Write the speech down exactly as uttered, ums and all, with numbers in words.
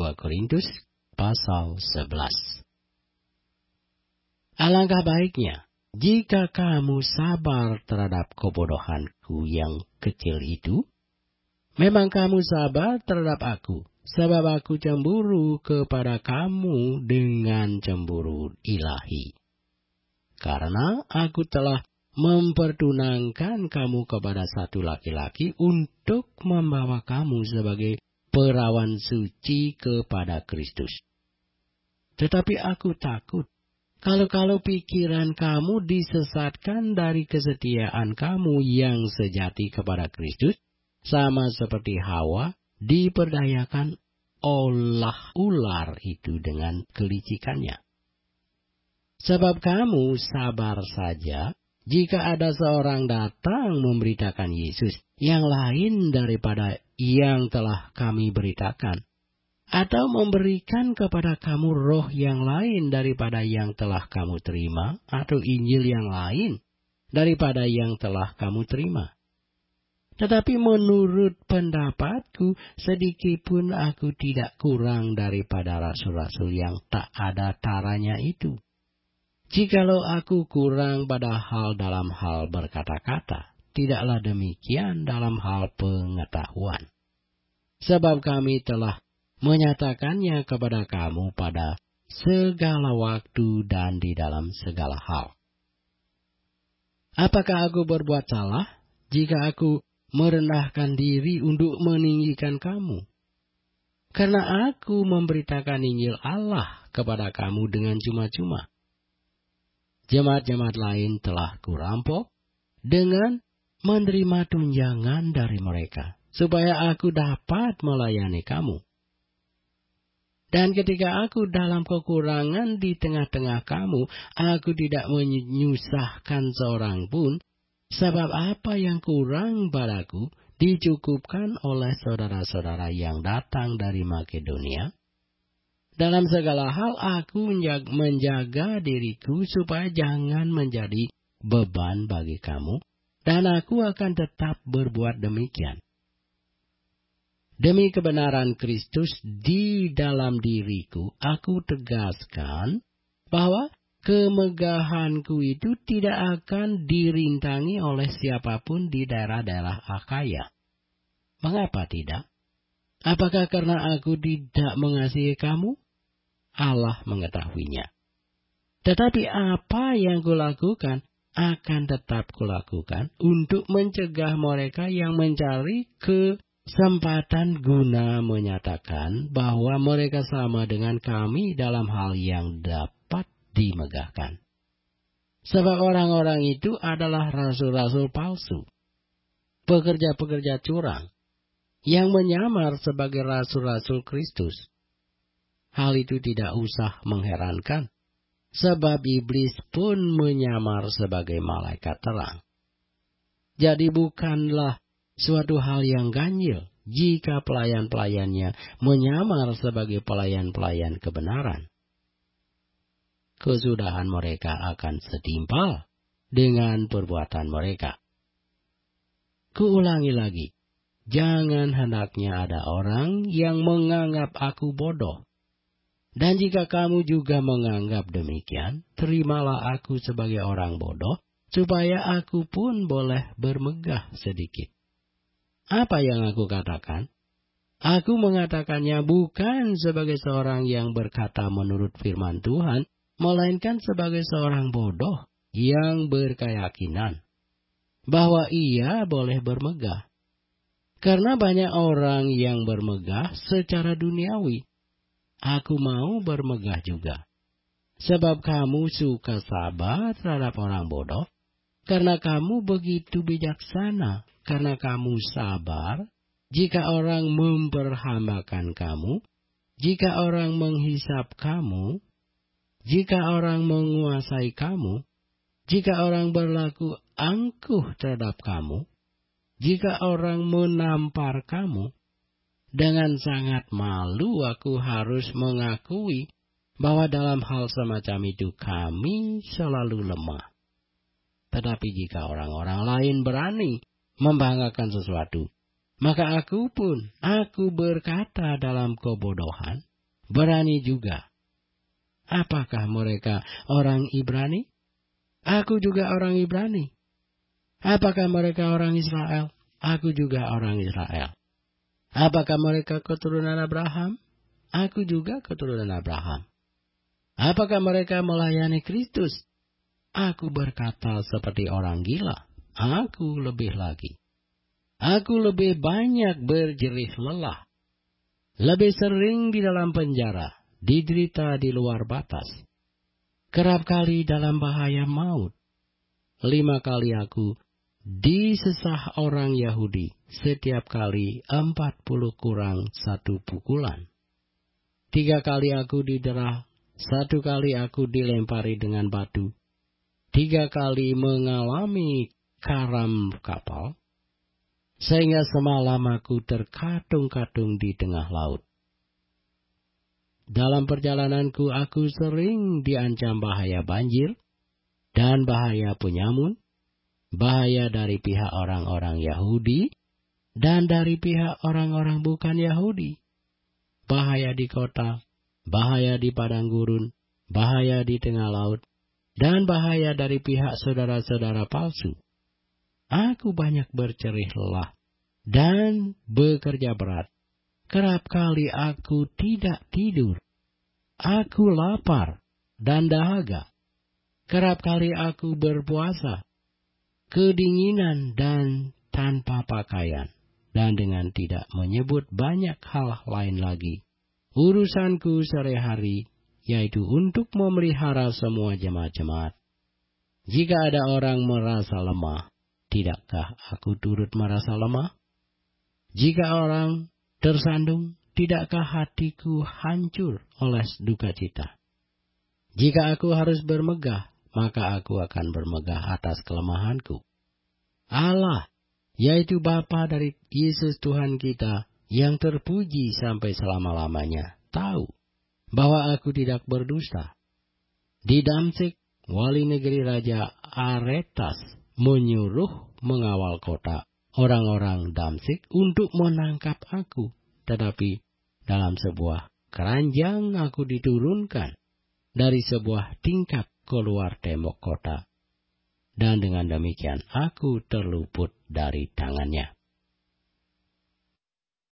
dua Korintus pasal sebelas. Alangkah baiknya jika kamu sabar terhadap kebodohanku yang kecil itu. Memang kamu sabar terhadap aku, sebab aku cemburu kepada kamu dengan cemburu ilahi. Karena aku telah mempertunangkan kamu kepada satu laki-laki untuk membawa kamu sebagai perawan suci kepada Kristus. Tetapi aku takut, kalau-kalau pikiran kamu disesatkan dari kesetiaan kamu yang sejati kepada Kristus, sama seperti Hawa diperdayakan olah ular itu dengan kelicikannya. Sebab kamu sabar saja jika ada seorang datang memberitakan Yesus yang lain daripada yang telah kami beritakan, atau memberikan kepada kamu roh yang lain daripada yang telah kamu terima, atau Injil yang lain daripada yang telah kamu terima. Tetapi menurut pendapatku, sedikitpun aku tidak kurang daripada rasul-rasul yang tak ada taranya itu. Jikalau aku kurang pada hal dalam hal berkata-kata, tidaklah demikian dalam hal pengetahuan. Sebab kami telah menyatakannya kepada kamu pada segala waktu dan di dalam segala hal. Apakah aku berbuat salah jika aku merendahkan diri untuk meninggikan kamu? Karena aku memberitakan Injil Allah kepada kamu dengan cuma-cuma. Jemaat-jemaat lain telah kurampok dengan menerima tunjangan dari mereka, supaya aku dapat melayani kamu. Dan ketika aku dalam kekurangan di tengah-tengah kamu, aku tidak menyusahkan seorang pun, sebab apa yang kurang padaku dicukupkan oleh saudara-saudara yang datang dari Makedonia. Dalam segala hal aku menjaga diriku supaya jangan menjadi beban bagi kamu, dan aku akan tetap berbuat demikian. Demi kebenaran Kristus di dalam diriku, aku tegaskan bahwa kemegahanku itu tidak akan dirintangi oleh siapapun di daerah-daerah Akhaya. Mengapa tidak? Apakah karena aku tidak mengasihi kamu? Allah mengetahuinya. Tetapi apa yang kulakukan akan tetap kulakukan untuk mencegah mereka yang mencari kesempatan guna menyatakan bahwa mereka sama dengan kami dalam hal yang dapat dimegahkan. Sebab orang-orang itu adalah rasul-rasul palsu, pekerja-pekerja curang, yang menyamar sebagai rasul-rasul Kristus. Hal itu tidak usah mengherankan, sebab iblis pun menyamar sebagai malaikat terang. Jadi bukanlah suatu hal yang ganjil jika pelayan-pelayannya menyamar sebagai pelayan-pelayan kebenaran. Kesudahan mereka akan setimpal dengan perbuatan mereka. Kuulangi lagi, jangan hendaknya ada orang yang menganggap aku bodoh. Dan jika kamu juga menganggap demikian, terimalah aku sebagai orang bodoh, supaya aku pun boleh bermegah sedikit. Apa yang aku katakan? Aku mengatakannya bukan sebagai seorang yang berkata menurut firman Tuhan, melainkan sebagai seorang bodoh yang berkeyakinan bahwa ia boleh bermegah. Karena banyak orang yang bermegah secara duniawi. Aku mau bermegah juga. Sebab kamu suka sabar terhadap orang bodoh, karena kamu begitu bijaksana, karena kamu sabar, jika orang memperhambakan kamu, jika orang menghisap kamu, jika orang menguasai kamu, jika orang berlaku angkuh terhadap kamu, jika orang menampar kamu. Dengan sangat malu aku harus mengakui bahwa dalam hal semacam itu kami selalu lemah. Tetapi jika orang-orang lain berani membanggakan sesuatu, maka aku pun, aku berkata dalam kebodohan, berani juga. Apakah mereka orang Ibrani? Aku juga orang Ibrani. Apakah mereka orang Israel? Aku juga orang Israel. Apakah mereka keturunan Abraham? Aku juga keturunan Abraham. Apakah mereka melayani Kristus? Aku berkata seperti orang gila. Aku lebih lagi. Aku lebih banyak berjerih lelah. Lebih sering di dalam penjara, diderita di luar batas. Kerap kali dalam bahaya maut. Lima kali aku disesah orang Yahudi, setiap kali empat puluh kurang satu pukulan. Tiga kali aku didera, satu kali aku dilempari dengan batu. Tiga kali mengalami karam kapal, sehingga semalam aku terkatung-katung di tengah laut. Dalam perjalananku aku sering diancam bahaya banjir dan bahaya penyamun, bahaya dari pihak orang-orang Yahudi dan dari pihak orang-orang bukan Yahudi, bahaya di kota, bahaya di padang gurun, bahaya di tengah laut, dan bahaya dari pihak saudara-saudara palsu. Aku banyak bercerih lelah dan bekerja berat. Kerap kali aku tidak tidur. Aku lapar dan dahaga. Kerap kali aku berpuasa, kedinginan dan tanpa pakaian, dan dengan tidak menyebut banyak hal lain lagi. Urusanku sehari-hari yaitu untuk memelihara semua jemaat-jemaat. Jika ada orang merasa lemah, tidakkah aku turut merasa lemah? Jika orang tersandung, tidakkah hatiku hancur oleh duka cita? Jika aku harus bermegah, maka aku akan bermegah atas kelemahanku. Allah, yaitu Bapa dari Yesus Tuhan kita, yang terpuji sampai selama-lamanya, tahu bahwa aku tidak berdusta. Di Damsyik, wali negeri Raja Aretas menyuruh mengawal kota orang-orang Damsyik untuk menangkap aku. Tetapi dalam sebuah keranjang aku diturunkan dari sebuah tingkap keluar tembok kota. Dan dengan demikian aku terluput dari tangannya.